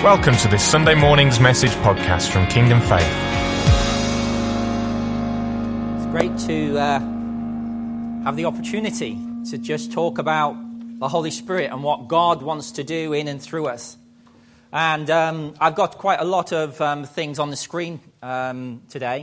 Welcome to this Sunday morning's message podcast from Kingdom Faith. It's great to have the opportunity to just talk about the Holy Spirit and what God wants to do in and through us. And I've got quite a lot of things on the screen today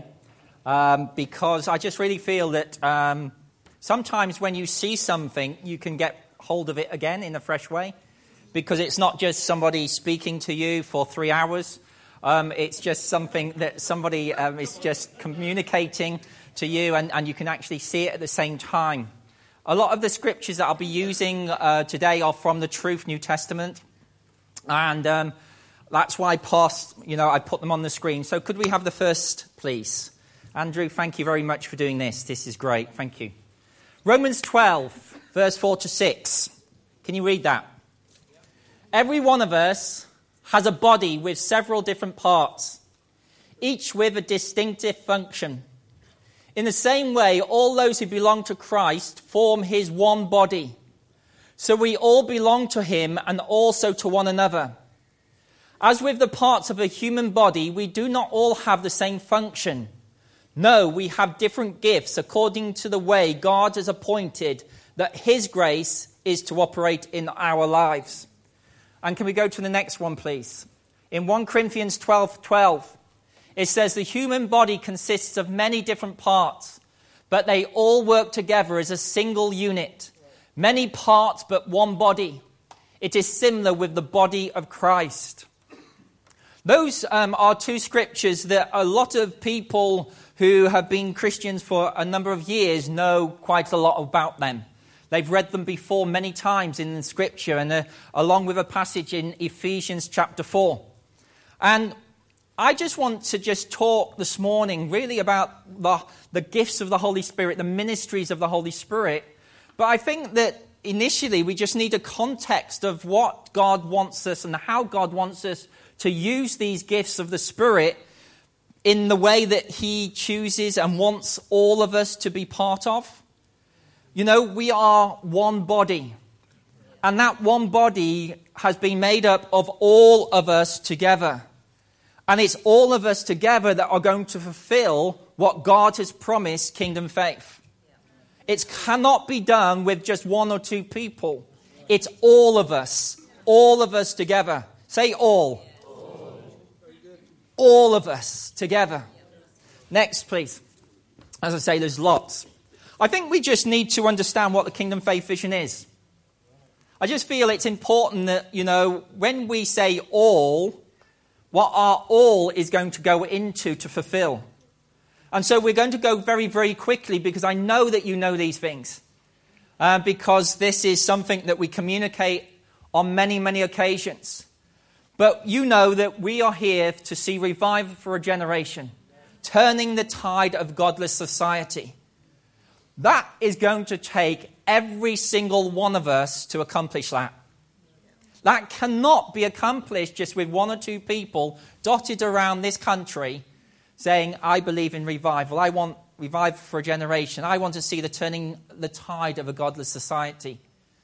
because I just really feel that sometimes when you see something, you can get hold of it again in a fresh way. Because it's not just somebody speaking to you for 3 hours. It's just something that somebody is just communicating to you, and you can actually see it at the same time. A lot of the scriptures that I'll be using today are from the Truth New Testament. And that's why I put them on the screen. So could we have the first, please? Andrew, thank you very much for doing this. This is great. Thank you. Romans 12, verse 4 to 6. Can you read that? Every one of us has a body with several different parts, each with a distinctive function. In the same way, all those who belong to Christ form his one body. So we all belong to him and also to one another. As with the parts of a human body, we do not all have the same function. No, we have different gifts according to the way God has appointed that his grace is to operate in our lives. And can we go to the next one, please? In 1 Corinthians 12:12, it says, the human body consists of many different parts, but they all work together as a single unit. Many parts, but one body. It is similar with the body of Christ. Those are two scriptures that a lot of people who have been Christians for a number of years know quite a lot about them. They've read them before many times in the scripture, and along with a passage in Ephesians chapter 4. And I just want to just talk this morning really about the gifts of the Holy Spirit, the ministries of the Holy Spirit. But I think that initially we just need a context of what God wants us and how God wants us to use these gifts of the Spirit in the way that he chooses and wants all of us to be part of. You know, we are one body, and that one body has been made up of all of us together. And it's all of us together that are going to fulfill what God has promised Kingdom Faith. It cannot be done with just one or two people. It's all of us together. Say all. All of us together. Next, please. As I say, there's lots. I think we just need to understand what the Kingdom Faith vision is. I just feel it's important that, when we say all, what our all is going to go into to fulfill. And so we're going to go very, very quickly because I know that you know these things. Because this is something that we communicate on many, many occasions. But you know that we are here to see revival for a generation, turning the tide of godless society. That is going to take every single one of us to accomplish that. That cannot be accomplished just with one or two people dotted around this country saying, I believe in revival. I want revival for a generation. I want to see the turning the tide of a godless society.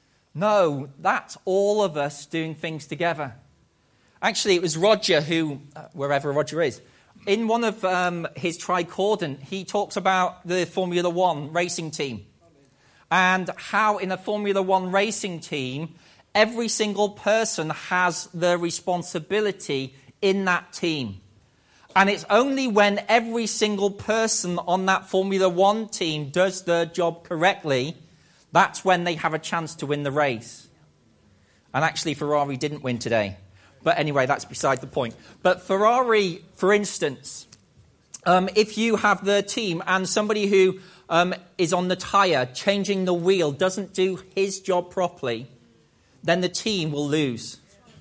No, that's all of us doing things together. Actually, it was Roger who, wherever Roger is, in one of his tricordant, he talks about the Formula One racing team and how in a Formula One racing team, every single person has the responsibility in that team. And it's only when every single person on that Formula One team does their job correctly, that's when they have a chance to win the race. And actually, Ferrari didn't win today. But anyway, that's beside the point. But Ferrari, for instance, if you have the team and somebody who is on the tyre, changing the wheel, doesn't do his job properly, then the team will lose.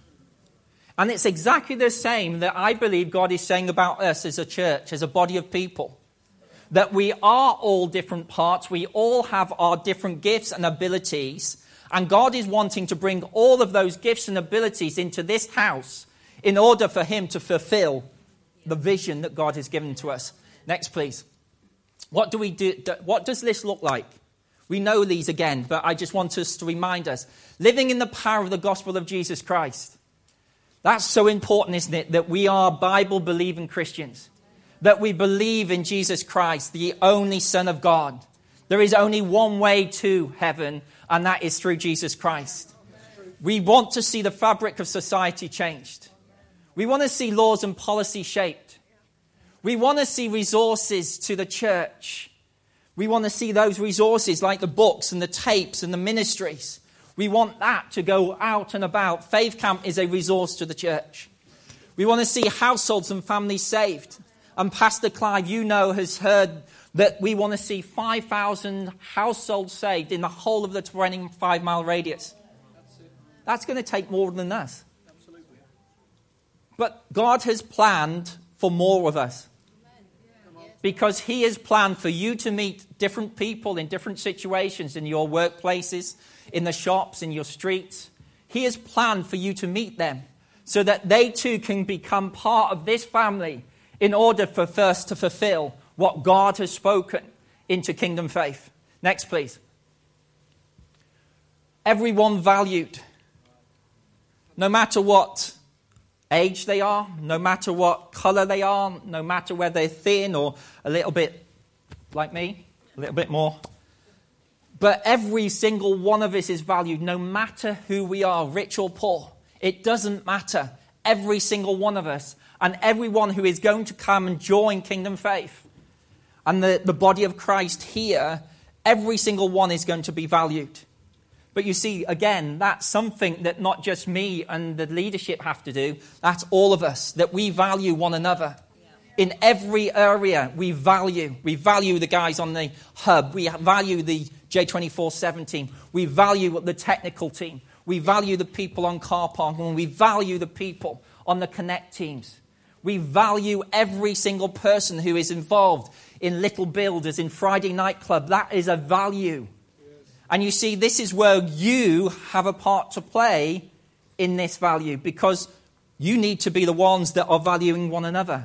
And it's exactly the same that I believe God is saying about us as a church, as a body of people. That we are all different parts. We all have our different gifts and abilities. And God is wanting to bring all of those gifts and abilities into this house in order for him to fulfill the vision that God has given to us. Next, please. What do we do? What does this look like? We know these again, but I just want us to remind us. Living in the power of the gospel of Jesus Christ. That's so important, isn't it? That we are Bible-believing Christians. That we believe in Jesus Christ, the only Son of God. There is only one way to heaven, and that is through Jesus Christ. We want to see the fabric of society changed. We want to see laws and policy shaped. We want to see resources to the church. We want to see those resources like the books and the tapes and the ministries. We want that to go out and about. Faith Camp is a resource to the church. We want to see households and families saved. And Pastor Clive, has heard that we want to see 5,000 households saved in the whole of the 25-mile radius. That's going to take more than us. But God has planned for more of us. Because he has planned for you to meet different people in different situations, in your workplaces, in the shops, in your streets. He has planned for you to meet them so that they too can become part of this family in order for first to fulfill what God has spoken into Kingdom Faith. Next, please. Everyone valued. No matter what age they are, no matter what color they are, no matter whether they're thin or a little bit like me, a little bit more. But every single one of us is valued, no matter who we are, rich or poor. It doesn't matter. Every single one of us, and everyone who is going to come and join Kingdom Faith and the body of Christ here, every single one is going to be valued. But you see, again, that's something that not just me and the leadership have to do. That's all of us, that we value one another. In every area, we value. We value the guys on the hub. We value the J24/7 team. We value the technical team. We value the people on car park. And we value the people on the Connect teams. We value every single person who is involved in Little Builders, in Friday Night Club. That is a value. And you see, this is where you have a part to play in this value, because you need to be the ones that are valuing one another,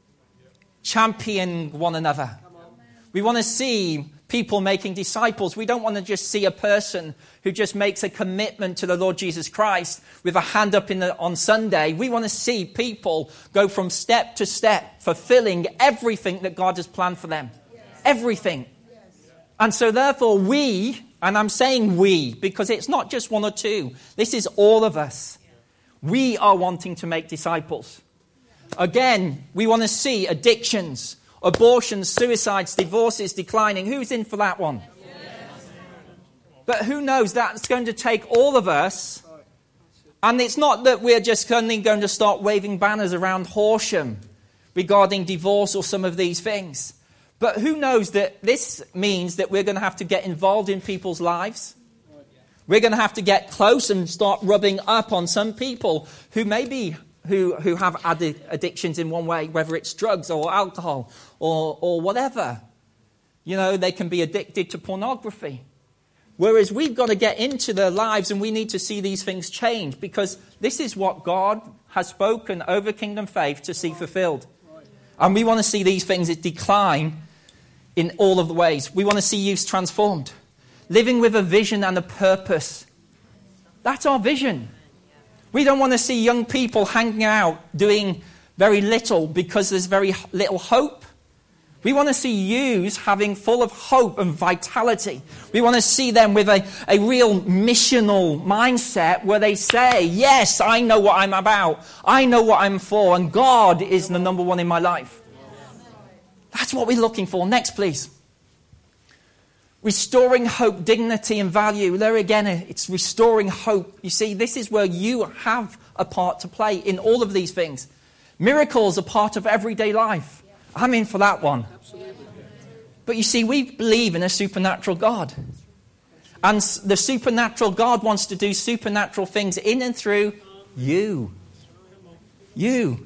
championing one another. We want to see people making disciples. We don't want to just see a person who just makes a commitment to the Lord Jesus Christ with a hand up on Sunday. We want to see people go from step to step, fulfilling everything that God has planned for them. Yes. Everything. Yes. And so therefore we, and I'm saying we, because it's not just one or two. This is all of us. We are wanting to make disciples. Again, we want to see addictions, abortions, suicides, divorces declining. Who's in for that one? Yes. But who knows, that's going to take all of us. And it's not that we're just only going to start waving banners around Horsham regarding divorce or some of these things. But who knows that this means that we're going to have to get involved in people's lives. We're going to have to get close and start rubbing up on some people who maybe who have addictions in one way, whether it's drugs or alcohol or whatever. They can be addicted to pornography. Whereas we've got to get into their lives and we need to see these things change, because this is what God has spoken over Kingdom Faith to see fulfilled. And we want to see these things decline in all of the ways. We want to see youth transformed, living with a vision and a purpose. That's our vision. We don't want to see young people hanging out doing very little because there's very little hope. We want to see youths having full of hope and vitality. We want to see them with a real missional mindset where they say, yes, I know what I'm about. I know what I'm for, and God is the number one in my life. That's what we're looking for. Next, please. Restoring hope, dignity and value. There again, it's restoring hope. You see, this is where you have a part to play in all of these things. Miracles are part of everyday life. I'm in for that one. But you see, we believe in a supernatural God. And the supernatural God wants to do supernatural things in and through you. You.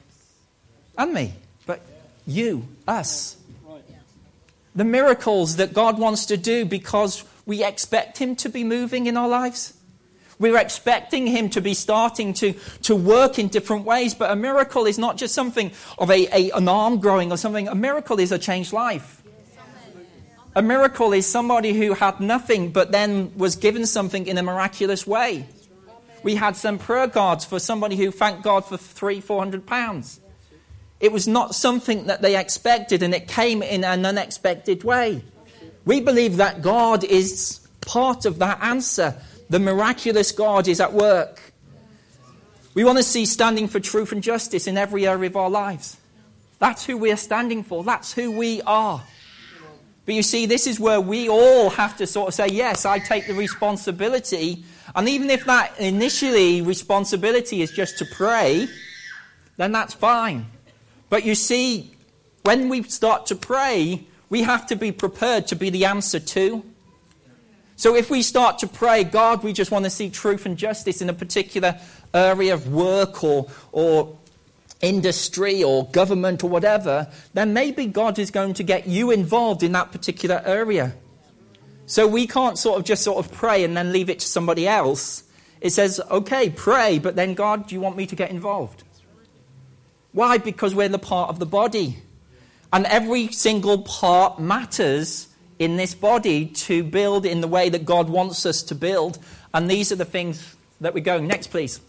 And me. But you, us. The miracles that God wants to do because we expect him to be moving in our lives. We're expecting him to be starting to work in different ways. But a miracle is not just something of an arm growing or something. A miracle is a changed life. A miracle is somebody who had nothing but then was given something in a miraculous way. We had some prayer cards for somebody who thanked God for £300-400. It was not something that they expected, and it came in an unexpected way. We believe that God is part of that answer. The miraculous God is at work. We want to see standing for truth and justice in every area of our lives. That's who we are standing for. That's who we are. But you see, this is where we all have to sort of say, yes, I take the responsibility. And even if that initially responsibility is just to pray, then that's fine. But you see, when we start to pray, we have to be prepared to be the answer too. So if we start to pray, God, we just want to see truth and justice in a particular area of work or industry or government or whatever, then maybe God is going to get you involved in that particular area. So we can't sort of pray and then leave it to somebody else. It says, okay, pray, but then God, do you want me to get involved? Why? Because we're the part of the body. And every single part matters in this body to build in the way that God wants us to build. And these are the things that we're going. Next, please.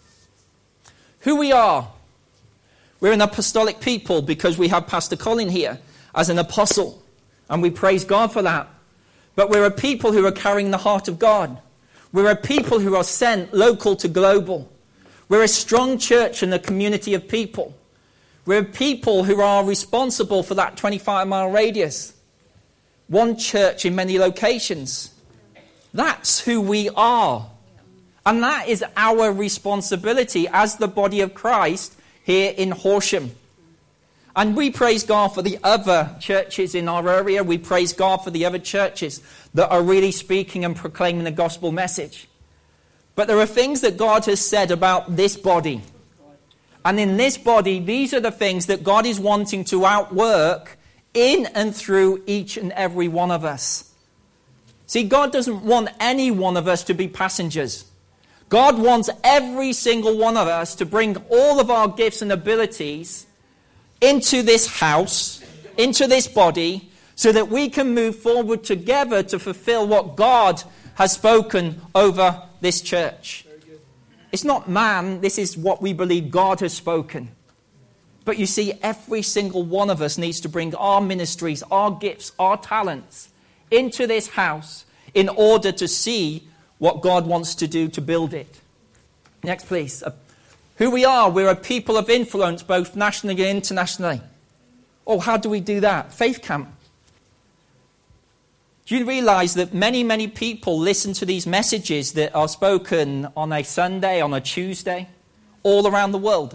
Who we are. We're an apostolic people because we have Pastor Colin here as an apostle. And we praise God for that. But we're a people who are carrying the heart of God. We're a people who are sent local to global. We're a strong church and a community of people. We're people who are responsible for that 25-mile radius. One church in many locations. That's who we are. And that is our responsibility as the body of Christ here in Horsham. And we praise God for the other churches in our area. We praise God for the other churches that are really speaking and proclaiming the gospel message. But there are things that God has said about this body. And in this body, these are the things that God is wanting to outwork in and through each and every one of us. See, God doesn't want any one of us to be passengers. God wants every single one of us to bring all of our gifts and abilities into this house, into this body, so that we can move forward together to fulfill what God has spoken over this church. It's not man, this is what we believe God has spoken. But you see, every single one of us needs to bring our ministries, our gifts, our talents into this house in order to see what God wants to do to build it. Next, please. Who we are, we're a people of influence, both nationally and internationally. Oh, how do we do that? Faith Camp. Do you realize that many, many people listen to these messages that are spoken on a Sunday, on a Tuesday, all around the world?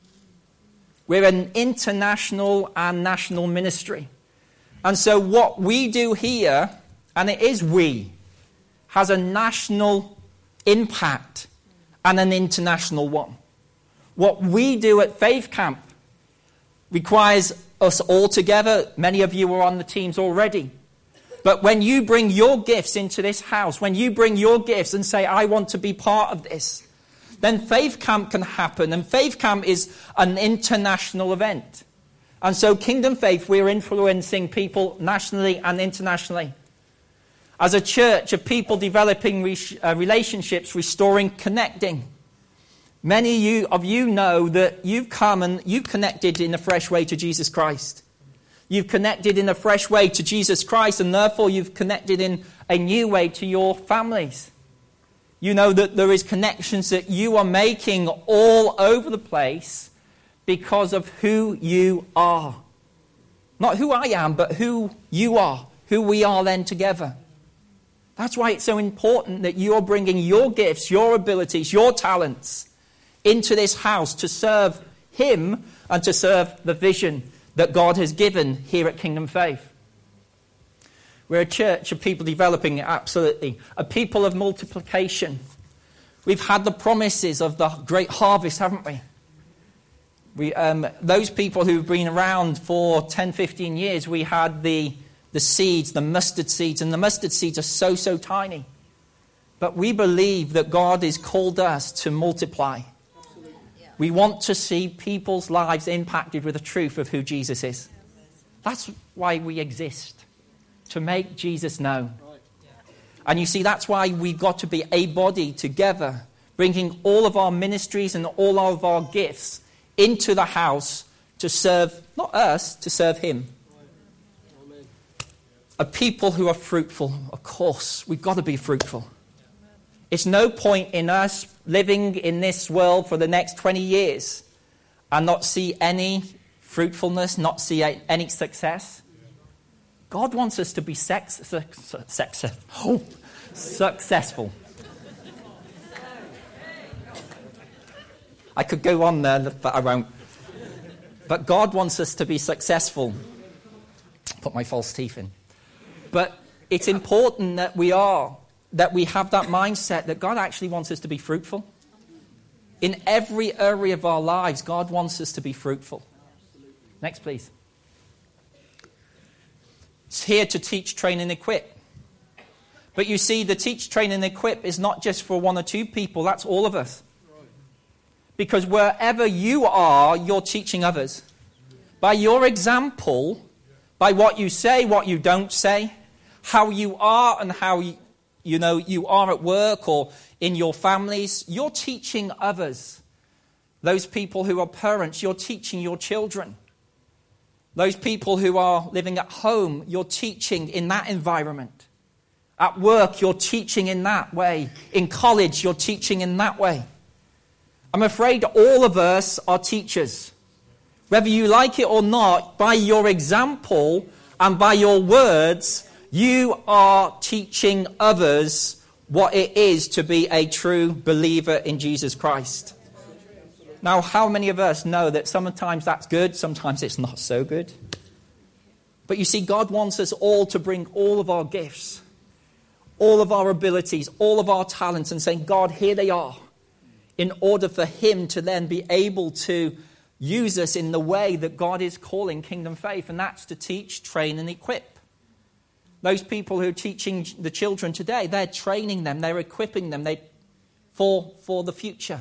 We're an international and national ministry. And so what we do here, and it is we, has a national impact and an international one. What we do at Faith Camp requires us all together. Many of you are on the teams already. But when you bring your gifts into this house, when you bring your gifts and say, I want to be part of this, then Faith Camp can happen. And Faith Camp is an international event. And so Kingdom Faith, we're influencing people nationally and internationally. As a church of people developing relationships, restoring, connecting. Many of you know that you've come and you've connected in a fresh way to Jesus Christ. You've connected in a fresh way to Jesus Christ, and therefore you've connected in a new way to your families. You know that there is connections that you are making all over the place because of who you are. Not who I am, but who you are, who we are then together. That's why it's so important that you're bringing your gifts, your abilities, your talents into this house to serve Him and to serve the vision that God has given here at Kingdom Faith. We're a church of people developing, absolutely. A people of multiplication. We've had the promises of the great harvest, haven't we? Those people who've been around for 10, 15 years, we had the seeds, the mustard seeds, and the mustard seeds are so tiny. But we believe that God has called us to multiply. We want to see people's lives impacted with the truth of who Jesus is. That's why we exist, to make Jesus known. And you see, that's why we've got to be a body together, bringing all of our ministries and all of our gifts into the house to serve, not us, to serve him. A people who are fruitful, of course, we've got to be fruitful. It's no point in us living in this world for the next 20 years and not see any fruitfulness, not see any success. God wants us to be successful. I could go on there, but I won't. But God wants us to be successful. Put my false teeth in. But it's important that we have that mindset that God actually wants us to be fruitful. In every area of our lives, God wants us to be fruitful. Next, please. It's here to teach, train, and equip. But you see, the teach, train, and equip is not just for one or two people. That's all of us. Because wherever you are, you're teaching others. By your example, by what you say, what you don't say, how you are and how you are at work or in your families, you're teaching others. Those people who are parents, you're teaching your children. Those people who are living at home, you're teaching in that environment. At work, you're teaching in that way. In college, you're teaching in that way. I'm afraid all of us are teachers. Whether you like it or not, by your example and by your words, you are teaching others what it is to be a true believer in Jesus Christ. Now, how many of us know that sometimes that's good, sometimes it's not so good? But you see, God wants us all to bring all of our gifts, all of our abilities, all of our talents, and saying, God, here they are, in order for him to then be able to use us in the way that God is calling Kingdom Faith, and that's to teach, train, and equip. Those people who are teaching the children today, they're training them, they're equipping them for the future.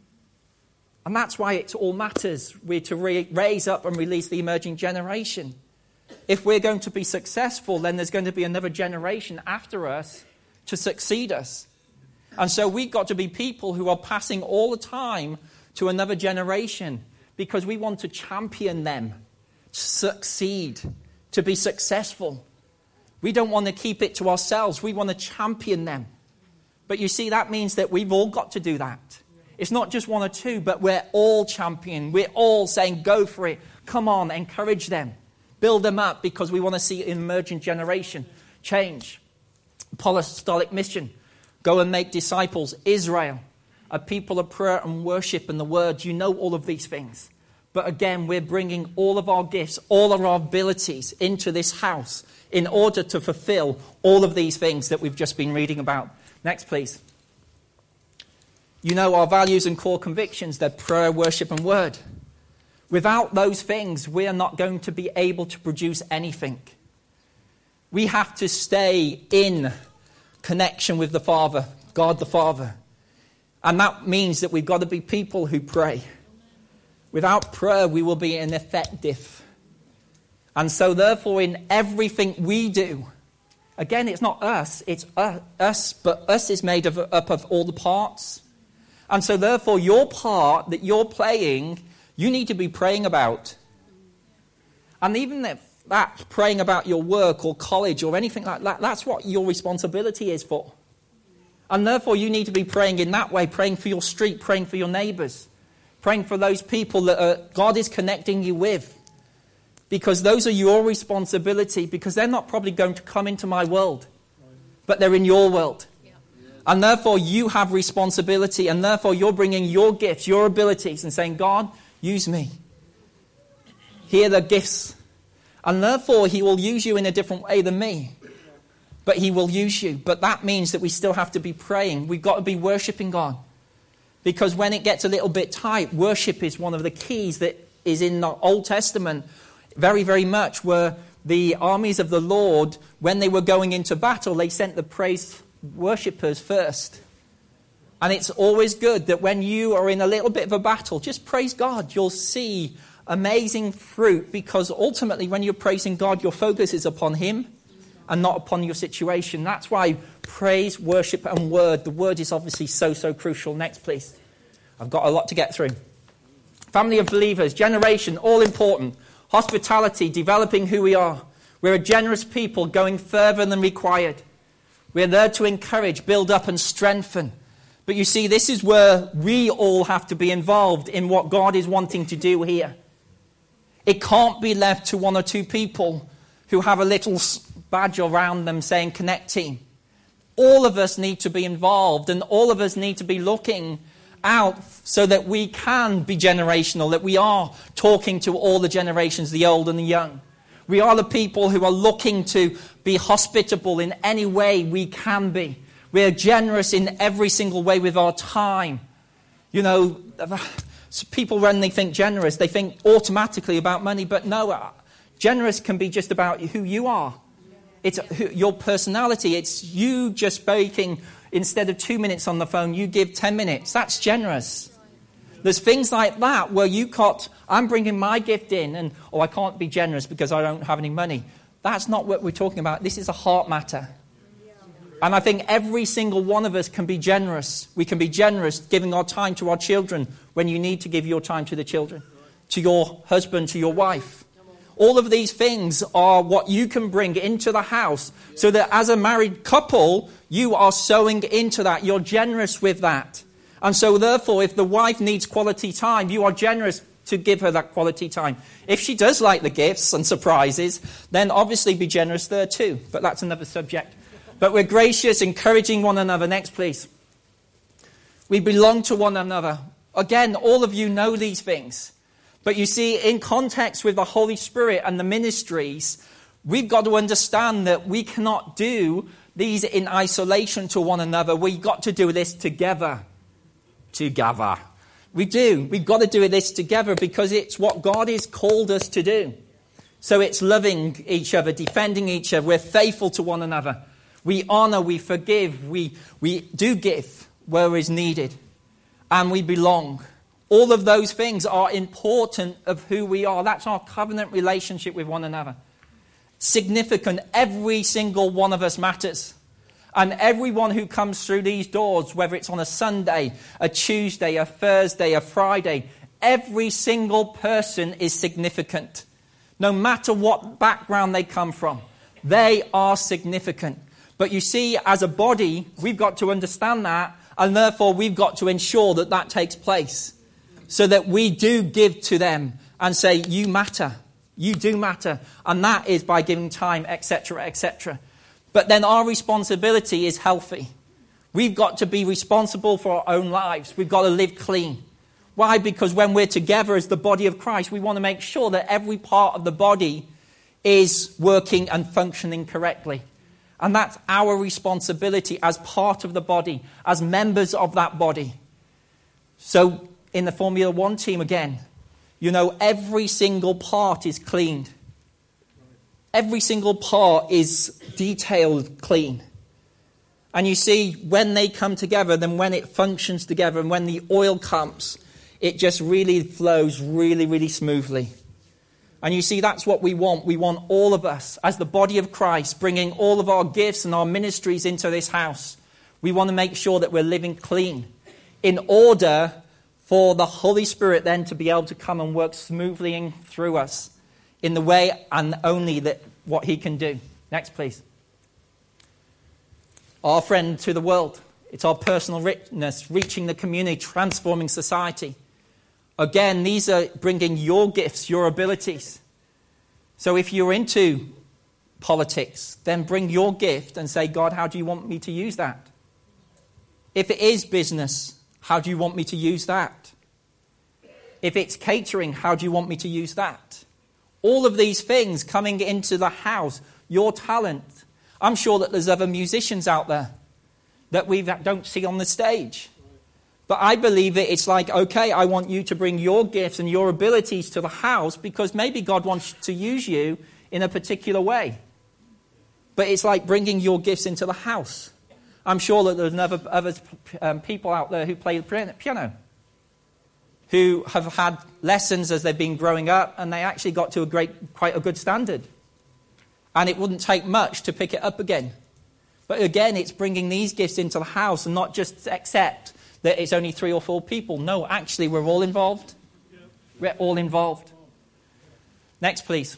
And that's why it all matters. We're to raise up and release the emerging generation. If we're going to be successful, then there's going to be another generation after us to succeed us. And so we've got to be people who are passing all the time to another generation because we want to champion them to succeed, to be successful. We don't want to keep it to ourselves. We want to champion them. But you see, that means that we've all got to do that. It's not just one or two, but we're all championing. We're all saying, go for it. Come on, encourage them. Build them up because we want to see an emerging generation change. Apostolic mission. Go and make disciples. Israel. A people of prayer and worship and the word. You know all of these things. But again, we're bringing all of our gifts, all of our abilities into this house in order to fulfill all of these things that we've just been reading about. Next, please. You know our values and core convictions. They're prayer, worship, and word. Without those things, we are not going to be able to produce anything. We have to stay in connection with the Father, God the Father. And that means that we've got to be people who pray. Without prayer, we will be ineffective. And so therefore, in everything we do, again, it's not us, it's us, but us is made up of all the parts. And so therefore, your part that you're playing, you need to be praying about. And even if that's praying about your work or college or anything like that, that's what your responsibility is for. And therefore, you need to be praying in that way, praying for your street, praying for your neighbours, praying for those people that God is connecting you with. Because those are your responsibility, because they're not probably going to come into my world, but they're in your world. And therefore, you have responsibility, and therefore, you're bringing your gifts, your abilities, and saying, God, use me. Here are the gifts. And therefore, he will use you in a different way than me. But he will use you. But that means that we still have to be praying. We've got to be worshipping God. Because when it gets a little bit tight, worship is one of the keys that is in the Old Testament very, very much, where the armies of the Lord, when they were going into battle, they sent the praise worshippers first. And it's always good that when you are in a little bit of a battle, just praise God. You'll see amazing fruit, because ultimately when you're praising God, your focus is upon him. and not upon your situation. That's why praise, worship, and word. The word is obviously so, so crucial. Next, please. I've got a lot to get through. Family of believers, generation, all important. Hospitality, developing who we are. We're a generous people going further than required. We're there to encourage, build up, and strengthen. But you see, this is where we all have to be involved in what God is wanting to do here. It can't be left to one or two people who have a little badge around them saying Connect Team. All of us need to be involved, and all of us need to be looking out so that we can be generational, that we are talking to all the generations, the old and the young. We are the people who are looking to be hospitable in any way we can be. We are generous in every single way with our time. You know, people, when they think generous, they think automatically about money. But no, generous can be just about who you are. It's your personality. It's you just speaking. Instead of 2 minutes on the phone, you give 10 minutes. That's generous. There's things like that where I'm bringing my gift in and, I can't be generous because I don't have any money. That's not what we're talking about. This is a heart matter. And I think every single one of us can be generous. We can be generous giving our time to our children when you need to give your time to the children, to your husband, to your wife. All of these things are what you can bring into the house so that as a married couple, you are sowing into that. You're generous with that. And so therefore, if the wife needs quality time, you are generous to give her that quality time. If she does like the gifts and surprises, then obviously be generous there too. But that's another subject. But we're gracious, encouraging one another. Next, please. We belong to one another. Again, all of you know these things. But you see, in context with the Holy Spirit and the ministries, we've got to understand that we cannot do these in isolation to one another. We've got to do this together. Together. We do. We've got to do this together because it's what God has called us to do. So it's loving each other, defending each other. We're faithful to one another. We honor, we forgive, we do give where is needed. And we belong. All of those things are important of who we are. That's our covenant relationship with one another. Significant. Every single one of us matters. And everyone who comes through these doors, whether it's on a Sunday, a Tuesday, a Thursday, a Friday, every single person is significant. No matter what background they come from, they are significant. But you see, as a body, we've got to understand that, and therefore we've got to ensure that that takes place. So that we do give to them and say, you matter. You do matter. And that is by giving time, etc., etc. But then our responsibility is healthy. We've got to be responsible for our own lives. We've got to live clean. Why? Because when we're together as the body of Christ, we want to make sure that every part of the body is working and functioning correctly. And that's our responsibility as part of the body, as members of that body. So in the Formula One team again, you know, every single part is cleaned. Every single part is detailed clean. And you see, when they come together, then when it functions together and when the oil comes, it just really flows really, really smoothly. And you see, that's what we want. We want all of us, as the body of Christ, bringing all of our gifts and our ministries into this house. We want to make sure that we're living clean in order for the Holy Spirit then to be able to come and work smoothly through us in the way and only that what he can do. Next, please. Our friend to the world. It's our personal witness, reaching the community, transforming society. Again, these are bringing your gifts, your abilities. So if you're into politics, then bring your gift and say, God, how do you want me to use that? If it is business, how do you want me to use that? If it's catering, how do you want me to use that? All of these things coming into the house, your talent. I'm sure that there's other musicians out there that we don't see on the stage. But I believe that it's like, okay, I want you to bring your gifts and your abilities to the house because maybe God wants to use you in a particular way. But it's like bringing your gifts into the house. I'm sure that there's other people out there who play the piano, who have had lessons as they've been growing up, and they actually got to quite a good standard. and it wouldn't take much to pick it up again. But again, it's bringing these gifts into the house and not just accept that it's only 3 or 4 people. No, actually, we're all involved. We're all involved. Next, please.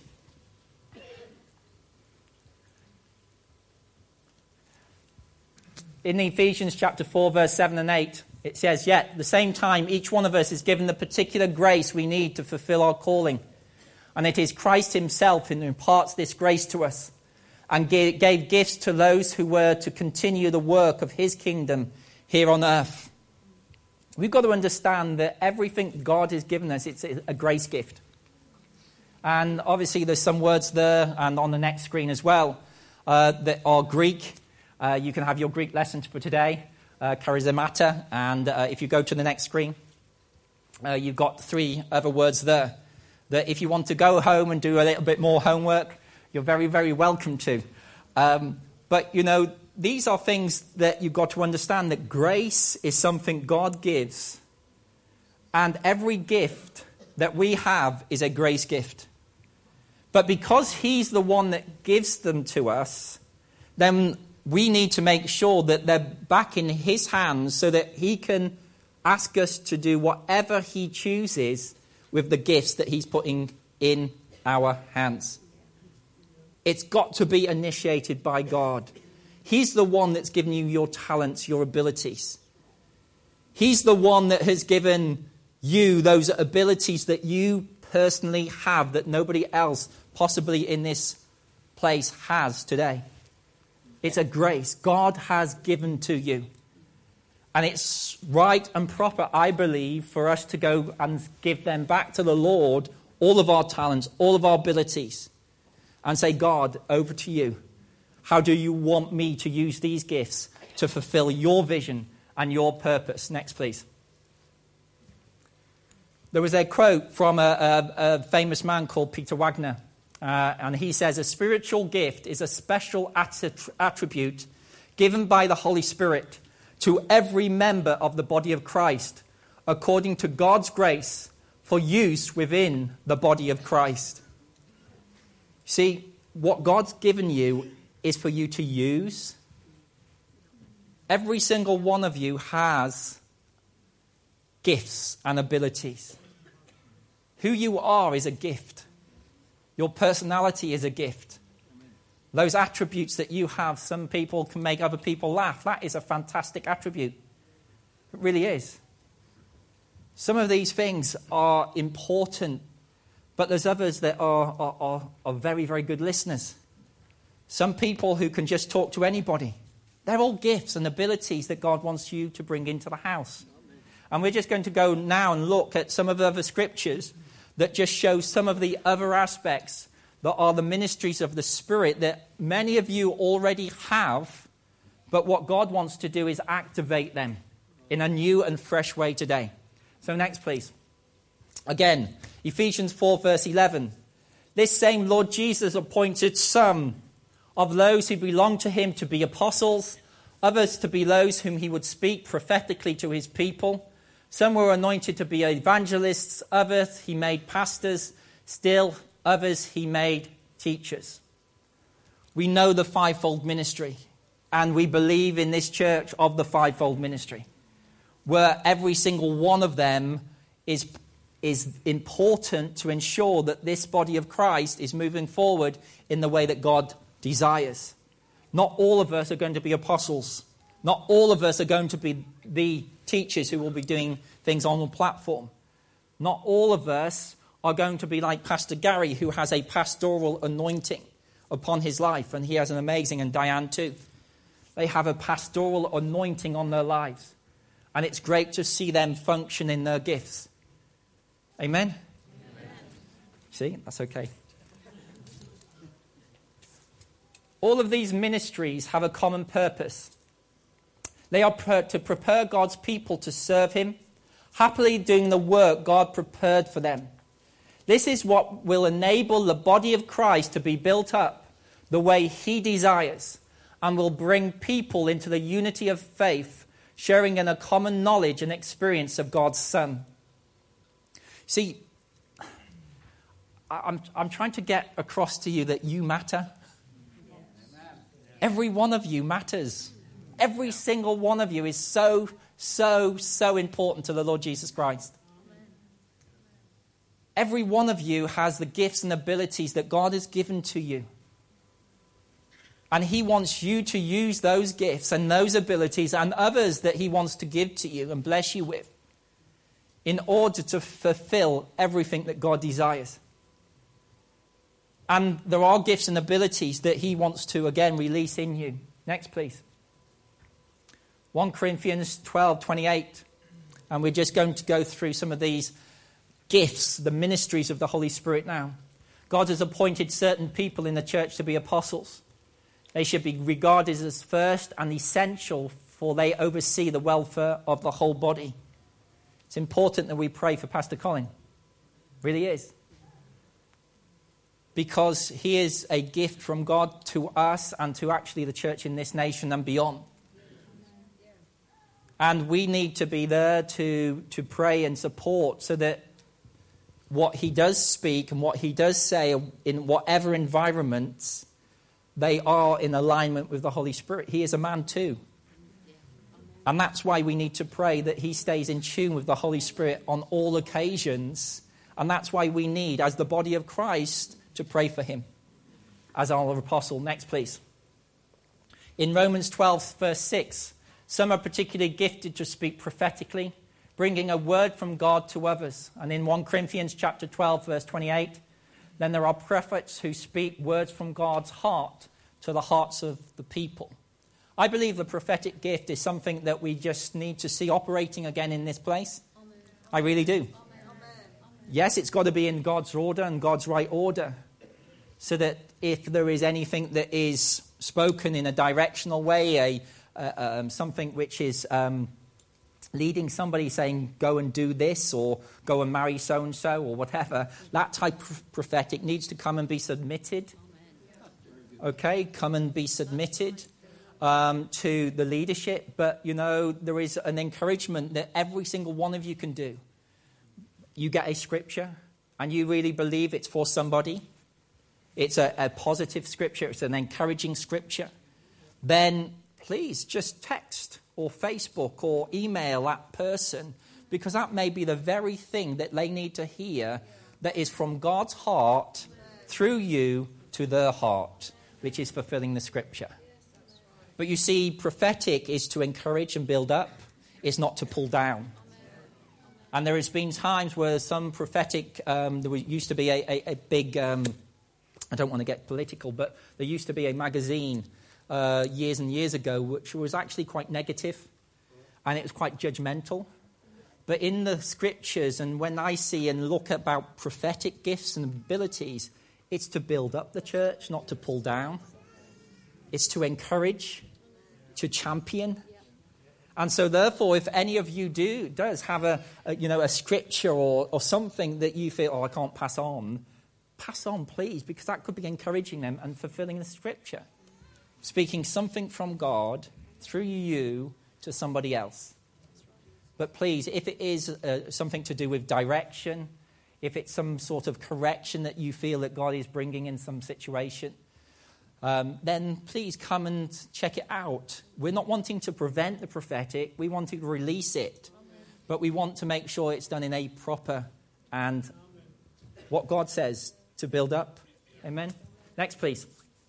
In Ephesians chapter 4, verse 7 and 8, it says, "Yet at the same time, each one of us is given the particular grace we need to fulfill our calling. And it is Christ himself who imparts this grace to us and gave gifts to those who were to continue the work of his kingdom here on earth." We've got to understand that everything God has given us, it's a grace gift. And obviously there's some words there and on the next screen as well that are Greek. You can have your Greek lesson for today, charismata. And if you go to the next screen, you've got 3 other words there that if you want to go home and do a little bit more homework, you're very, very welcome to. But, you know, these are things that you've got to understand, that grace is something God gives. And every gift that we have is a grace gift. But because he's the one that gives them to us, then we need to make sure that they're back in his hands so that he can ask us to do whatever he chooses with the gifts that he's putting in our hands. It's got to be initiated by God. He's the one that's given you your talents, your abilities. He's the one that has given you those abilities that you personally have that nobody else possibly in this place has today. It's a grace God has given to you. And it's right and proper, I believe, for us to go and give them back to the Lord, all of our talents, all of our abilities, and say, God, over to you. How do you want me to use these gifts to fulfill your vision and your purpose? Next, please. There was a quote from a famous man called Peter Wagner. And he says, "A spiritual gift is a special attribute given by the Holy Spirit to every member of the body of Christ, according to God's grace, for use within the body of Christ." See, what God's given you is for you to use. Every single one of you has gifts and abilities. Who you are is a gift. Your personality is a gift. Those attributes that you have, some people can make other people laugh. That is a fantastic attribute. It really is. Some of these things are important, but there's others that are very, very good listeners. Some people who can just talk to anybody. They're all gifts and abilities that God wants you to bring into the house. And we're just going to go now and look at some of the other scriptures that just show some of the other aspects that are the ministries of the Spirit that many of you already have, but what God wants to do is activate them in a new and fresh way today. So next, please. Again, Ephesians 4, verse 11. "This same Lord Jesus appointed some of those who belong to him to be apostles, others to be those whom he would speak prophetically to his people. Some were anointed to be evangelists, others he made pastors, still others he made teachers." We know the fivefold ministry, and we believe in this church of the fivefold ministry, where every single one of them is important to ensure that this body of Christ is moving forward in the way that God desires. Not all of us are going to be apostles. Not all of us are going to be the teachers who will be doing things on the platform. Not all of us are going to be like Pastor Gary, who has a pastoral anointing upon his life, and he has an amazing, and Diane too. They have a pastoral anointing on their lives, and it's great to see them function in their gifts. Amen? Amen. See, that's okay. All of these ministries have a common purpose. They are to prepare God's people to serve him, happily doing the work God prepared for them. This is what will enable the body of Christ to be built up the way he desires, and will bring people into the unity of faith, sharing in a common knowledge and experience of God's Son. See, I'm trying to get across to you that you matter. Every one of you matters. Every single one of you is so important to the Lord Jesus Christ. Every one of you has the gifts and abilities that God has given to you. And he wants you to use those gifts and those abilities and others that he wants to give to you and bless you with in order to fulfill everything that God desires. And there are gifts and abilities that he wants to, again, release in you. Next, please. 1 Corinthians 12:28. And we're just going to go through some of these gifts, the ministries of the Holy Spirit now. God has appointed certain people in the church to be apostles. They should be regarded as first and essential, for they oversee the welfare of the whole body. It's important that we pray for Pastor Colin. It really is. Because he is a gift from God to us and to actually the church in this nation and beyond. And we need to be there to pray and support so that what he does speak and what he does say in whatever environments, they are in alignment with the Holy Spirit. He is a man too. And that's why we need to pray that he stays in tune with the Holy Spirit on all occasions. And that's why we need, as the body of Christ, to pray for him as our apostle. Next, please. In Romans 12, verse 6, some are particularly gifted to speak prophetically, bringing a word from God to others. And in 1 Corinthians chapter 12, verse 28, then there are prophets who speak words from God's heart to the hearts of the people. I believe the prophetic gift is something that we just need to see operating again in this place. Amen. I really do. Amen. Yes, it's got to be in God's order and God's right order, so that if there is anything that is spoken in a directional way, something which is leading somebody saying, go and do this, or go and marry so-and-so, or whatever, that type of prophetic needs to come and be submitted. Okay, come and be submitted to the leadership. But, there is an encouragement that every single one of you can do. You get a scripture, and you really believe it's for somebody. It's a positive scripture. It's an encouraging scripture. Then please just text or Facebook or email that person, because that may be the very thing that they need to hear that is from God's heart through you to their heart, which is fulfilling the scripture. But you see, prophetic is to encourage and build up. It's not to pull down. And there has been times where some prophetic, there used to be a big, I don't want to get political, but there used to be a magazine years and years ago, which was actually quite negative, and it was quite judgmental. But in the scriptures, and when I see and look about prophetic gifts and abilities, it's to build up the church, not to pull down. It's to encourage, to champion. And so therefore, if any of you does have a scripture or something that you feel, I can't pass on, please, because that could be encouraging them and fulfilling the scripture. Speaking something from God through you to somebody else. But please, if it is something to do with direction, if it's some sort of correction that you feel that God is bringing in some situation, then please come and check it out. We're not wanting to prevent the prophetic. We want to release it. But we want to make sure it's done in a proper and what God says to build up. Amen. Next, please.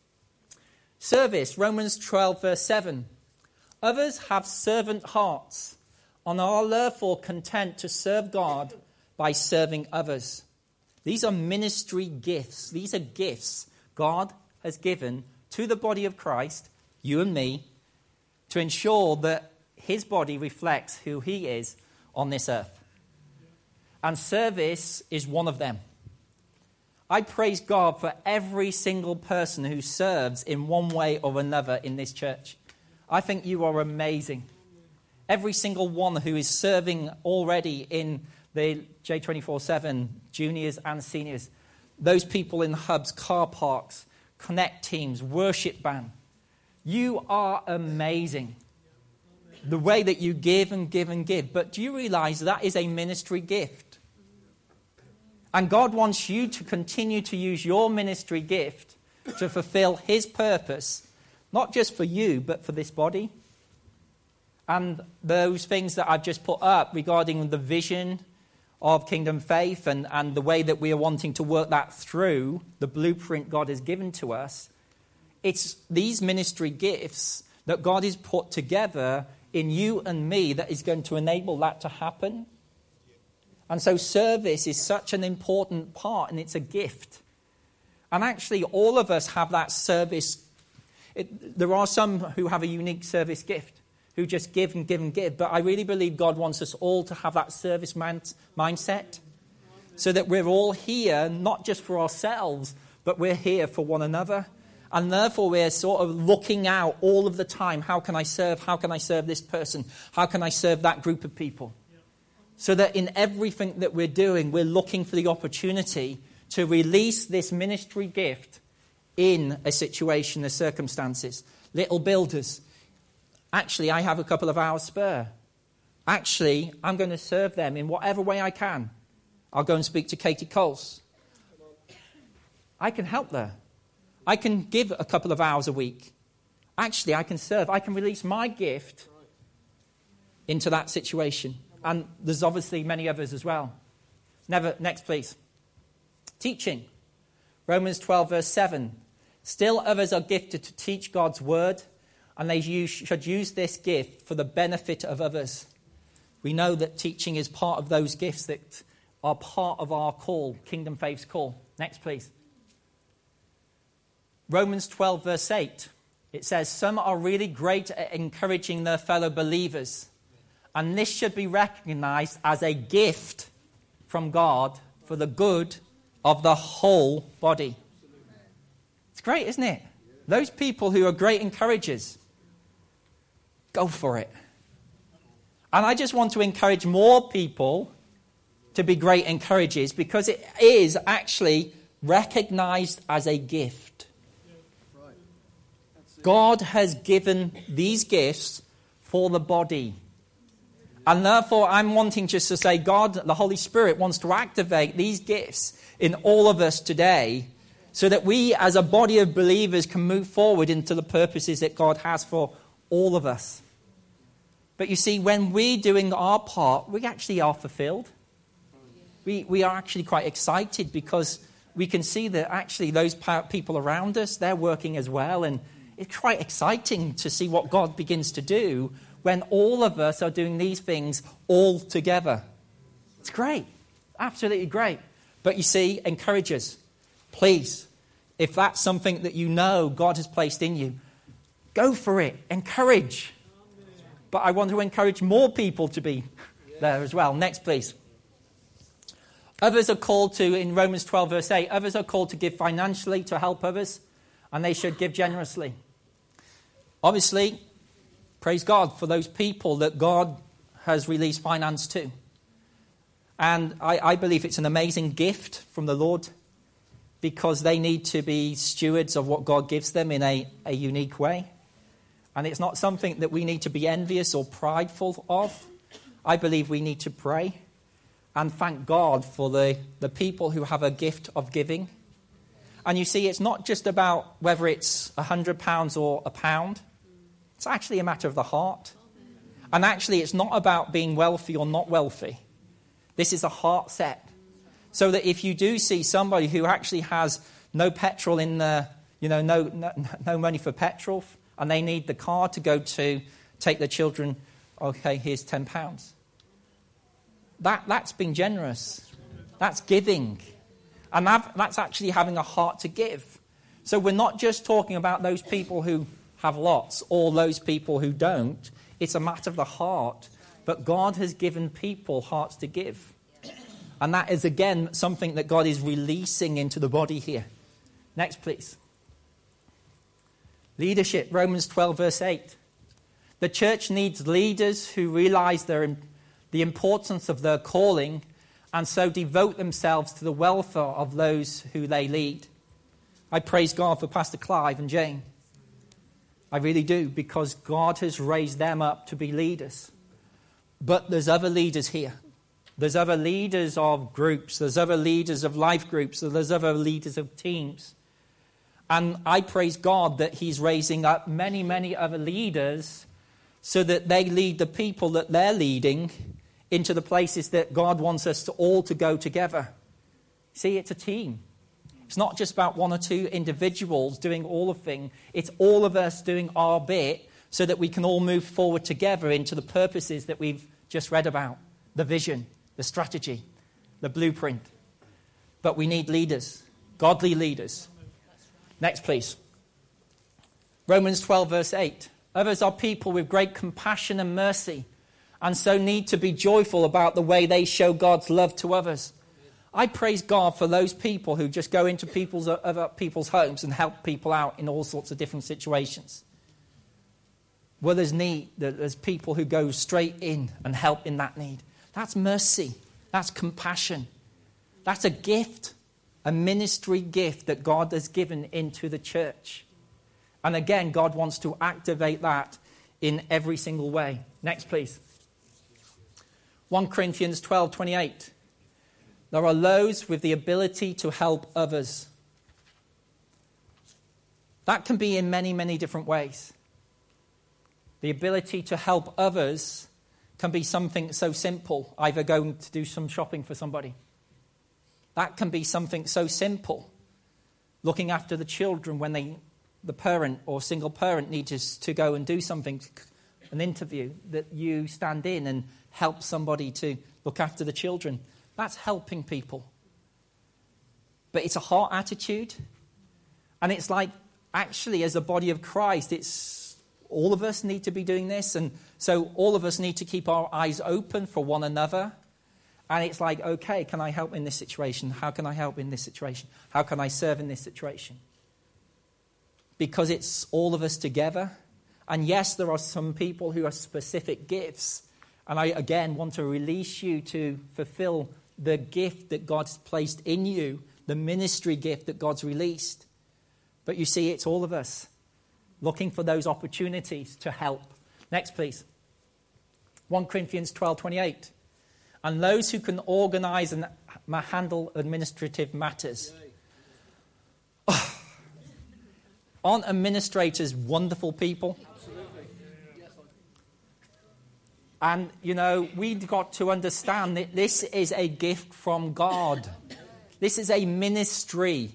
Service, Romans 12, verse 7. Others have servant hearts, and are therefore content to serve God by serving others. These are ministry gifts. These are gifts God has given to the body of Christ, you and me, to ensure that his body reflects who he is on this earth. And service is one of them. I praise God for every single person who serves in one way or another in this church. I think you are amazing. Every single one who is serving already in the J24/7 juniors and seniors, those people in hubs, car parks, connect teams, worship band. You are amazing. The way that you give and give and give. But do you realize that is a ministry gift? And God wants you to continue to use your ministry gift to fulfill his purpose, not just for you, but for this body. And those things that I've just put up regarding the vision of Kingdom Faith and the way that we are wanting to work that through, the blueprint God has given to us, it's these ministry gifts that God has put together in you and me that is going to enable that to happen. And so service is such an important part, and it's a gift. And actually, all of us have that service. There are some who have a unique service gift, who just give and give and give. But I really believe God wants us all to have that service mindset, so that we're all here, not just for ourselves, but we're here for one another. And therefore, we're sort of looking out all of the time. How can I serve? How can I serve this person? How can I serve that group of people? So that in everything that we're doing, we're looking for the opportunity to release this ministry gift in a situation, a circumstances. Little builders. Actually, I have a couple of hours spare. Actually, I'm going to serve them in whatever way I can. I'll go and speak to Katie Coles. I can help there. I can give a couple of hours a week. Actually, I can serve. I can release my gift into that situation. And there's obviously many others as well. Next, please. Teaching. Romans 12, verse 7. Still others are gifted to teach God's word, and they should use this gift for the benefit of others. We know that teaching is part of those gifts that are part of our call, Kingdom Faith's call. Next, please. Romans 12, verse 8. It says, some are really great at encouraging their fellow believers, and this should be recognized as a gift from God for the good of the whole body. It's great, isn't it? Those people who are great encouragers, go for it. And I just want to encourage more people to be great encouragers, because it is actually recognized as a gift. God has given these gifts for the body. And therefore, I'm wanting just to say, God, the Holy Spirit wants to activate these gifts in all of us today, so that we as a body of believers can move forward into the purposes that God has for all of us. But you see, when we're doing our part, we actually are fulfilled. We are actually quite excited, because we can see that actually those people around us, they're working as well. And it's quite exciting to see what God begins to do when all of us are doing these things all together. It's great. Absolutely great. But you see, encouragers, please, if that's something that you know God has placed in you, go for it. Encourage. But I want to encourage more people to be there as well. Next, please. Others are called to, in Romans 12, verse 8, others are called to give financially to help others, and they should give generously. Obviously, praise God for those people that God has released finance to. And I believe it's an amazing gift from the Lord, because they need to be stewards of what God gives them in a unique way. And it's not something that we need to be envious or prideful of. I believe we need to pray and thank God for the people who have a gift of giving. And you see, it's not just about whether it's £100 or £1. It's actually a matter of the heart. And actually, it's not about being wealthy or not wealthy. This is a heart set. So that if you do see somebody who actually has no petrol in the, no money for petrol, and they need the car to go to take their children, okay, here's £10. That's being generous. That's giving. And that's actually having a heart to give. So we're not just talking about those people who have lots or those people who don't. It's a matter of the heart. But God has given people hearts to give. And that is, again, something that God is releasing into the body here. Next, please. Leadership, Romans 12, verse 8. The church needs leaders who realize the importance of their calling, and so devote themselves to the welfare of those who they lead. I praise God for Pastor Clive and Jane. I really do, because God has raised them up to be leaders. But there's other leaders here. There's other leaders of groups. There's other leaders of life groups. There's other leaders of teams. And I praise God that he's raising up many, many other leaders so that they lead the people that they're leading into the places that God wants us to all to go together. See, it's a team. It's not just about one or two individuals doing all of things. It's all of us doing our bit so that we can all move forward together into the purposes that we've just read about. The vision, the strategy, the blueprint. But we need leaders, godly leaders. Next, please. Romans 12, verse 8. Others are people with great compassion and mercy, and so need to be joyful about the way they show God's love to others. I praise God for those people who just go into other people's homes and help people out in all sorts of different situations. Where there's need, there's people who go straight in and help in that need. That's mercy. That's compassion. That's a gift, a ministry gift that God has given into the church. And again, God wants to activate that in every single way. Next, please. 1 Corinthians 12:28. There are those with the ability to help others. That can be in many, many different ways. The ability to help others can be something so simple, either going to do some shopping for somebody. That can be something so simple, looking after the children when the parent or single parent needs to go and do something, an interview, that you stand in and help somebody to look after the children. That's helping people. But it's a heart attitude. And it's like, actually, as a body of Christ, it's all of us need to be doing this. And so all of us need to keep our eyes open for one another. And it's like, okay, can I help in this situation? How can I help in this situation? How can I serve in this situation? Because it's all of us together. And yes, there are some people who have specific gifts. And I, again, want to release you to fulfill the gift that God's placed in you, the ministry gift that God's released. But you see, it's all of us looking for those opportunities to help. Next, please. 1 Corinthians 12:28. And those who can organize and handle administrative matters. Oh, aren't administrators wonderful people? And, you know, we've got to understand that this is a gift from God. This is a ministry.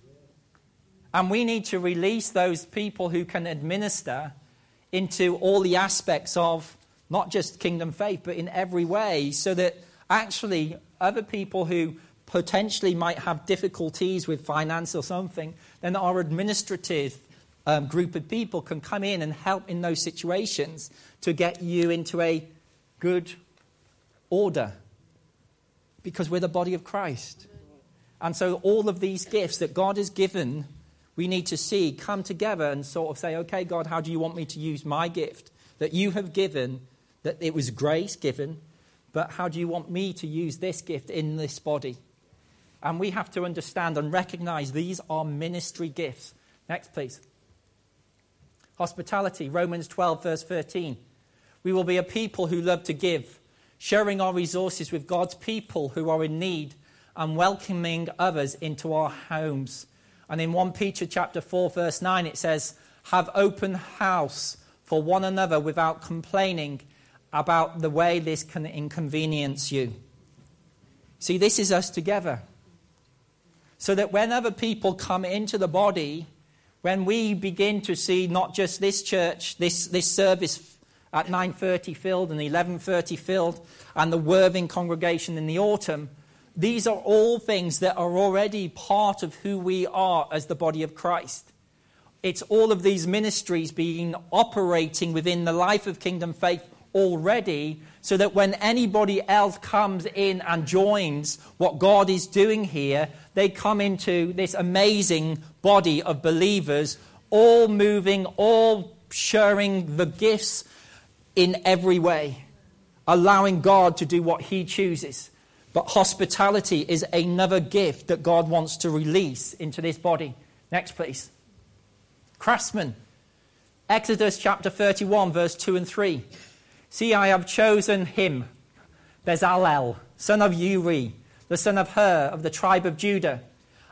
And we need to release those people who can administer into all the aspects of not just Kingdom Faith, but in every way, so that actually other people who potentially might have difficulties with finance or something, then our administrative group of people can come in and help in those situations to get you into a good order, because we're the body of Christ. And so all of these gifts that God has given, we need to see come together and sort of say, okay, God, how do you want me to use my gift that you have given, that it was grace given, but how do you want me to use this gift in this body? And we have to understand and recognize these are ministry gifts. Next, please. Hospitality, Romans 12, verse 13. We will be a people who love to give, sharing our resources with God's people who are in need and welcoming others into our homes. And in 1 Peter chapter 4, verse 9, it says, have open house for one another without complaining about the way this can inconvenience you. See, this is us together. So that when other people come into the body, when we begin to see not just this church, this service at 9:30 filled and 11:30 filled, and the Worthing congregation in the autumn, these are all things that are already part of who we are as the body of Christ. It's all of these ministries being operating within the life of Kingdom Faith already, so that when anybody else comes in and joins what God is doing here, they come into this amazing body of believers, all moving, all sharing the gifts in every way, allowing God to do what he chooses. But hospitality is another gift that God wants to release into this body. Next, please. Craftsmen. Exodus chapter 31, verse 2 and 3. See, I have chosen him, Bezalel, son of Uri, the son of Hur, of the tribe of Judah.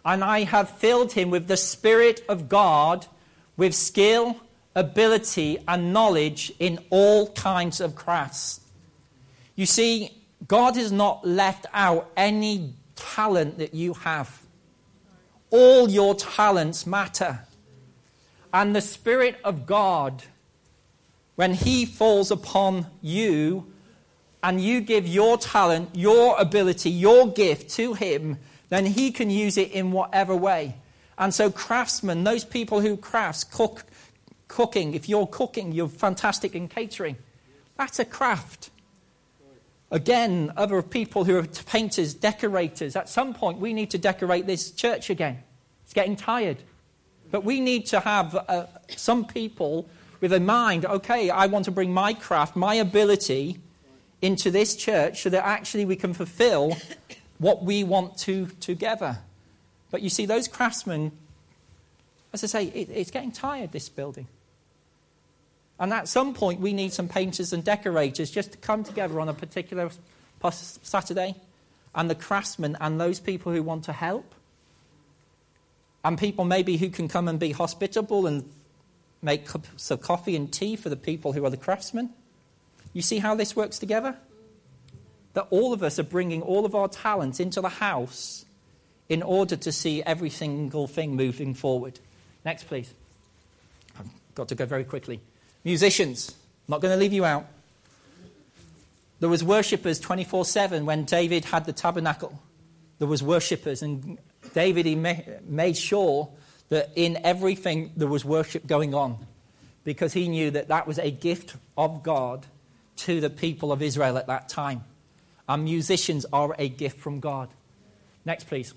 And I have filled him with the Spirit of God, with skill, ability, and knowledge in all kinds of crafts. You see, God has not left out any talent that you have. All your talents matter. And the Spirit of God, when he falls upon you and you give your talent, your ability, your gift to him, then he can use it in whatever way. And so craftsmen, those people who cooking, if you're cooking, you're fantastic in catering. That's a craft. Again, other people who are painters, decorators. At some point, we need to decorate this church again. It's getting tired. But we need to have some people with a mind, okay, I want to bring my craft, my ability into this church so that actually we can fulfill what we want to together. But you see, those craftsmen, as I say, it's getting tired, this building. And at some point, we need some painters and decorators just to come together on a particular Saturday. And the craftsmen and those people who want to help. And people maybe who can come and be hospitable and make cups of coffee and tea for the people who are the craftsmen. You see how this works together? That all of us are bringing all of our talents into the house in order to see every single thing moving forward. Next, please. I've got to go very quickly. Musicians. I'm not going to leave you out. There was worshippers 24/7 when David had the tabernacle. There was worshippers, and David, he made sure that in everything there was worship going on, because he knew that that was a gift of God to the people of Israel at that time. And musicians are a gift from God. Next, please.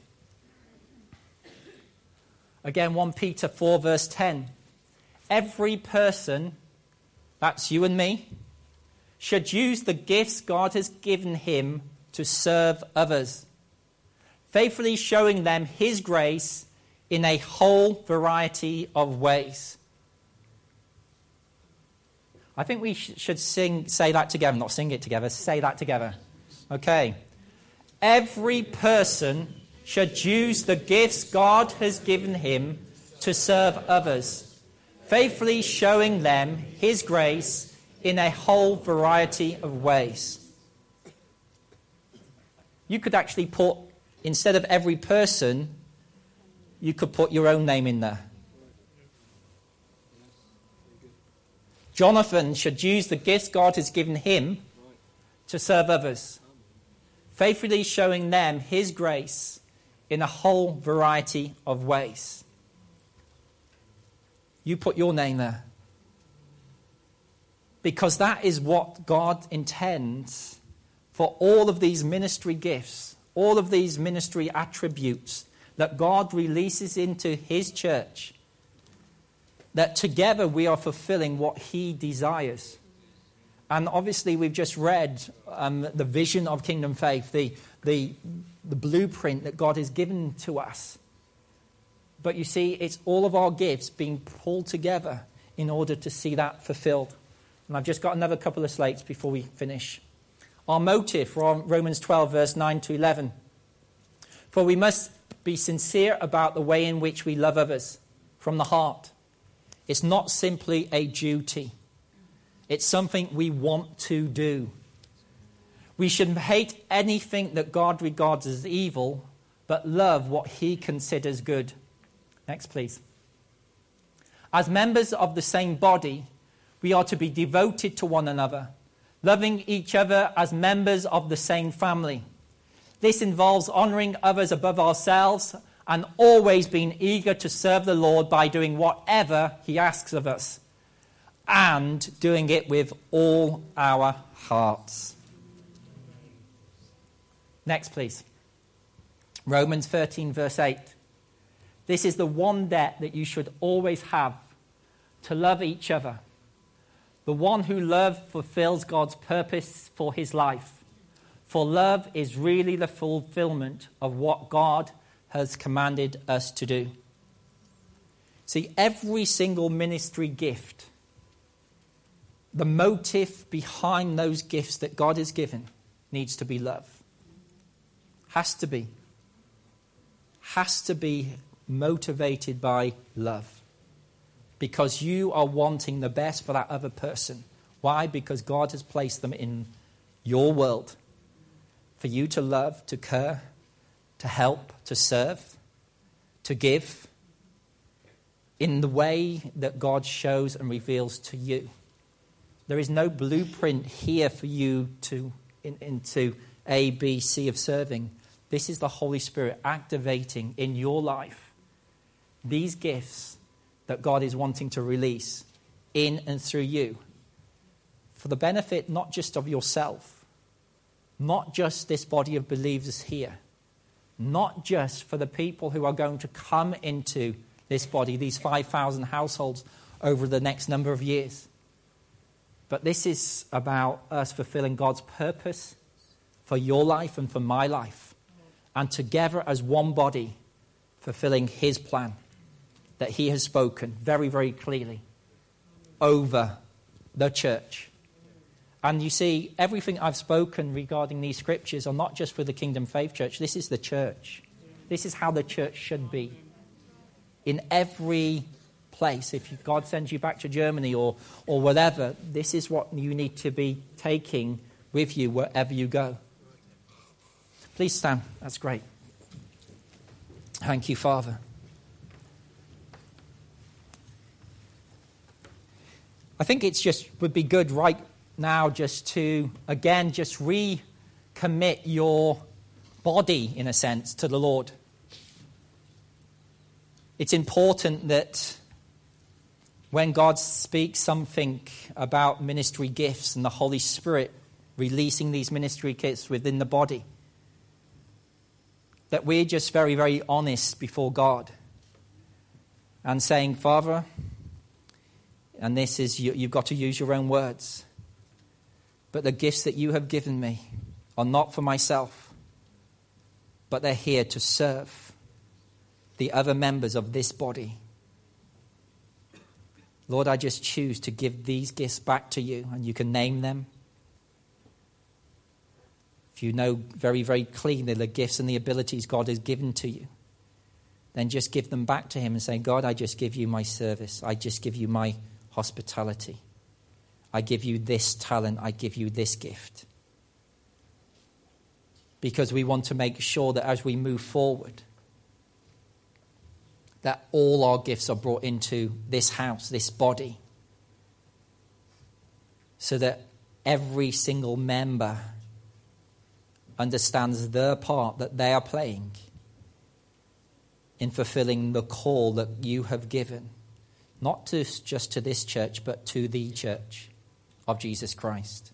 Again, 1 Peter 4, verse 10. Every person, that's you and me, should use the gifts God has given him to serve others, faithfully showing them his grace in a whole variety of ways. I think we should say that together. Not sing it together, say that together. Okay. Every person should use the gifts God has given him to serve others, faithfully showing them his grace in a whole variety of ways. You could actually put, instead of every person, you could put your own name in there. Jonathan should use the gifts God has given him to serve others, faithfully showing them his grace in a whole variety of ways. You put your name there. Because that is what God intends for all of these ministry gifts, all of these ministry attributes that God releases into his church, that together we are fulfilling what he desires. And obviously we've just read the vision of Kingdom Faith, the blueprint that God has given to us. But you see, it's all of our gifts being pulled together in order to see that fulfilled. And I've just got another couple of slates before we finish. Our motive from Romans 12, verse 9 to 11. For we must be sincere about the way in which we love others from the heart. It's not simply a duty. It's something we want to do. We should hate anything that God regards as evil, but love what he considers good. Next, please. As members of the same body, we are to be devoted to one another, loving each other as members of the same family. This involves honoring others above ourselves and always being eager to serve the Lord by doing whatever he asks of us, and doing it with all our hearts. Next, please. Romans 13, verse 8. This is the one debt that you should always have, to love each other. The one who loves fulfills God's purpose for his life. For love is really the fulfillment of what God has commanded us to do. See, every single ministry gift, the motive behind those gifts that God has given needs to be love. Has to be. has to be motivated by love. Because you are wanting the best for that other person. Why? Because God has placed them in your world for you to love, to care, to help, to serve, to give in the way that God shows and reveals to you. There is no blueprint here for you to into A, B, C of serving. This is the Holy Spirit activating in your life these gifts that God is wanting to release in and through you for the benefit not just of yourself, not just this body of believers here, not just for the people who are going to come into this body, these 5,000 households over the next number of years. But this is about us fulfilling God's purpose for your life and for my life. And together as one body, fulfilling his plan that he has spoken very, very clearly over the church. And you see, everything I've spoken regarding these scriptures are not just for the Kingdom Faith Church. This is the church. This is how the church should be. In every place, if God sends you back to Germany or whatever, this is what you need to be taking with you wherever you go. Please stand. That's great. Thank you, Father. I think it's just would be good right now just to, again, just recommit your body, in a sense, to the Lord. It's important that when God speaks something about ministry gifts and the Holy Spirit releasing these ministry gifts within the body, that we're just very, very honest before God and saying, Father, and this is, you've got to use your own words, but the gifts that you have given me are not for myself, but they're here to serve the other members of this body. Lord, I just choose to give these gifts back to you, and you can name them. If you know very, very clearly the gifts and the abilities God has given to you, then just give them back to him and say, God, I just give you my service. I just give you my hospitality. I give you this talent. I give you this gift. Because we want to make sure that as we move forward, that all our gifts are brought into this house, this body, so that every single member understands their part that they are playing in fulfilling the call that you have given, not just to this church, but to the church of Jesus Christ.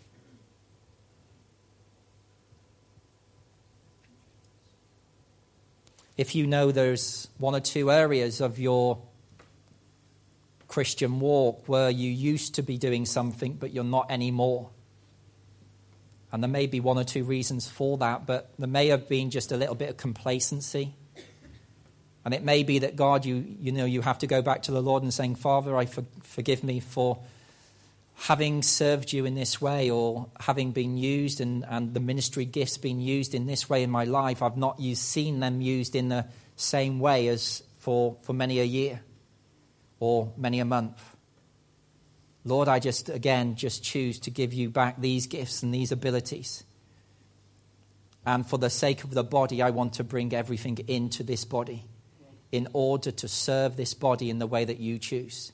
If you know there's one or two areas of your Christian walk where you used to be doing something, but you're not anymore, and there may be one or two reasons for that, but there may have been just a little bit of complacency. And it may be that God, you have to go back to the Lord and saying, Father, forgive me for having served you in this way, or having been used and the ministry gifts being used in this way in my life. I've not seen them used in the same way as for many a year or many a month. Lord, I just choose to give you back these gifts and these abilities. And for the sake of the body, I want to bring everything into this body in order to serve this body in the way that you choose.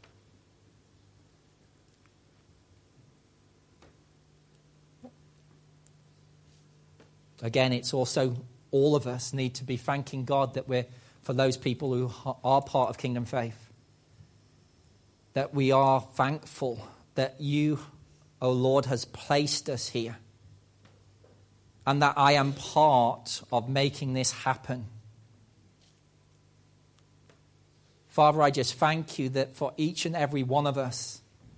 Again, it's also all of us need to be thanking God that we're, for those people who are part of Kingdom Faith, that we are thankful that you, O Lord, has placed us here, and that I am part of making this happen. Father, I just thank you that for each and every one of us,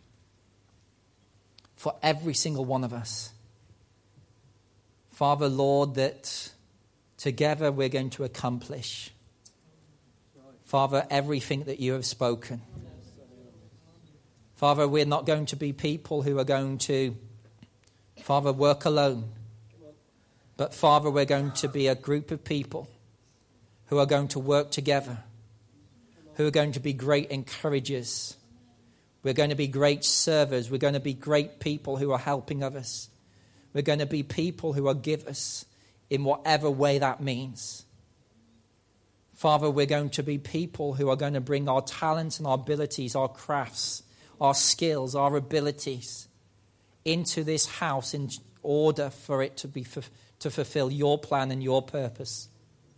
for every single one of us, Father, Lord, that together we're going to accomplish, Father, everything that you have spoken. Father, we're not going to be people who are going to, Father, work alone. But Father, we're going to be a group of people who are going to work together, who are going to be great encouragers. We're going to be great servers. We're going to be great people who are helping others. We're going to be people who are givers in whatever way that means. Father, we're going to be people who are going to bring our talents and our abilities, our crafts, our skills, our abilities into this house in order for it to fulfill your plan and your purpose.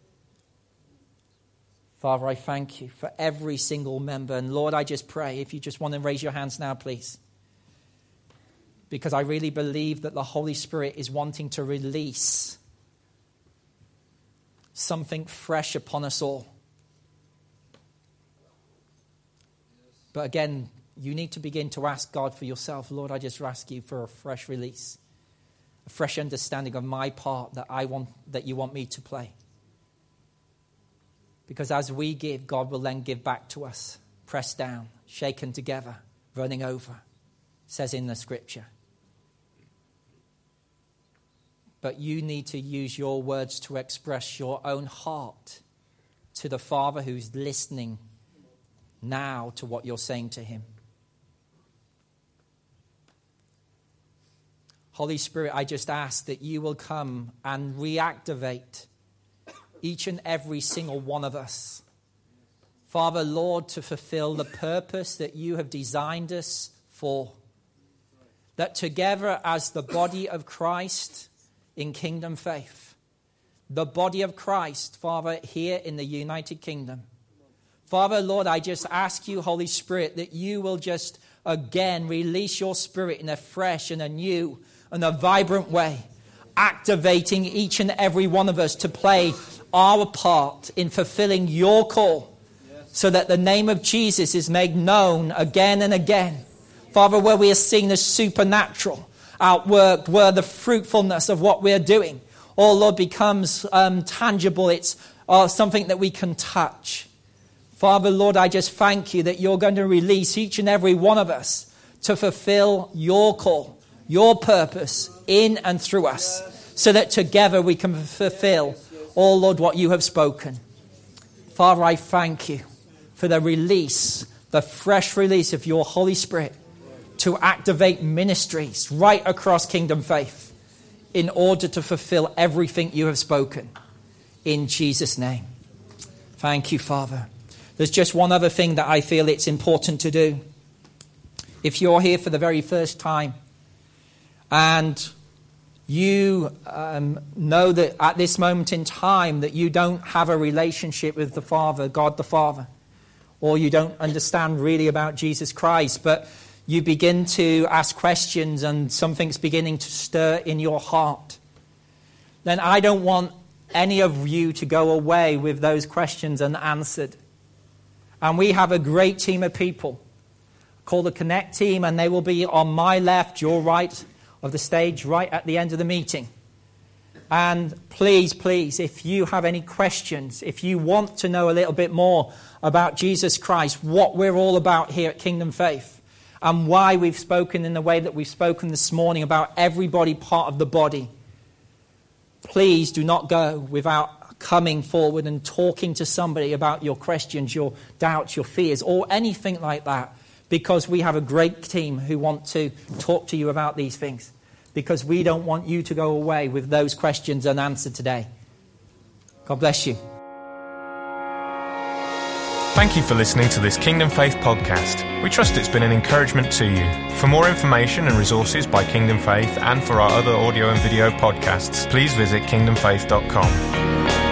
Father, I thank you for every single member. And Lord, I just pray, if you just want to raise your hands now, please. Because I really believe that the Holy Spirit is wanting to release something fresh upon us all. But again, you need to begin to ask God for yourself. Lord, I just ask you for a fresh release, a fresh understanding of my part that you want me to play. Because as we give, God will then give back to us, pressed down, shaken together, running over, it says in the scripture. But you need to use your words to express your own heart to the Father who's listening now to what you're saying to him. Holy Spirit, I just ask that you will come and reactivate each and every single one of us. Father, Lord, to fulfill the purpose that you have designed us for. That together as the body of Christ in Kingdom Faith, the body of Christ, Father, here in the United Kingdom. Father, Lord, I just ask you, Holy Spirit, that you will just again release your Spirit in a fresh and a new and a vibrant way, activating each and every one of us to play our part in fulfilling your call, so that the name of Jesus is made known again and again. Father, where we are seeing the supernatural outworked, where the fruitfulness of what we're doing, oh Lord, becomes tangible. It's something that we can touch. Father, Lord, I just thank you that you're going to release each and every one of us to fulfill your call, your purpose in and through us, so that together we can fulfill, oh Lord, what you have spoken. Father, I thank you for the release, the fresh release of your Holy Spirit to activate ministries right across Kingdom Faith in order to fulfill everything you have spoken. In Jesus' name. Thank you, Father. There's just one other thing that I feel it's important to do. If you're here for the very first time and you know that at this moment in time that you don't have a relationship with the Father, God the Father, or you don't understand really about Jesus Christ, but you begin to ask questions and something's beginning to stir in your heart, then I don't want any of you to go away with those questions unanswered. And we have a great team of people called the Connect team, and they will be on my left, your right of the stage, right at the end of the meeting. And please, if you have any questions, if you want to know a little bit more about Jesus Christ, what we're all about here at Kingdom Faith, and why we've spoken in the way that we've spoken this morning about everybody part of the body, please do not go without coming forward and talking to somebody about your questions, your doubts, your fears, or anything like that, because we have a great team who want to talk to you about these things, because we don't want you to go away with those questions unanswered today. God bless you. Thank you for listening to this Kingdom Faith podcast. We trust it's been an encouragement to you. For more information and resources by Kingdom Faith and for our other audio and video podcasts, please visit kingdomfaith.com.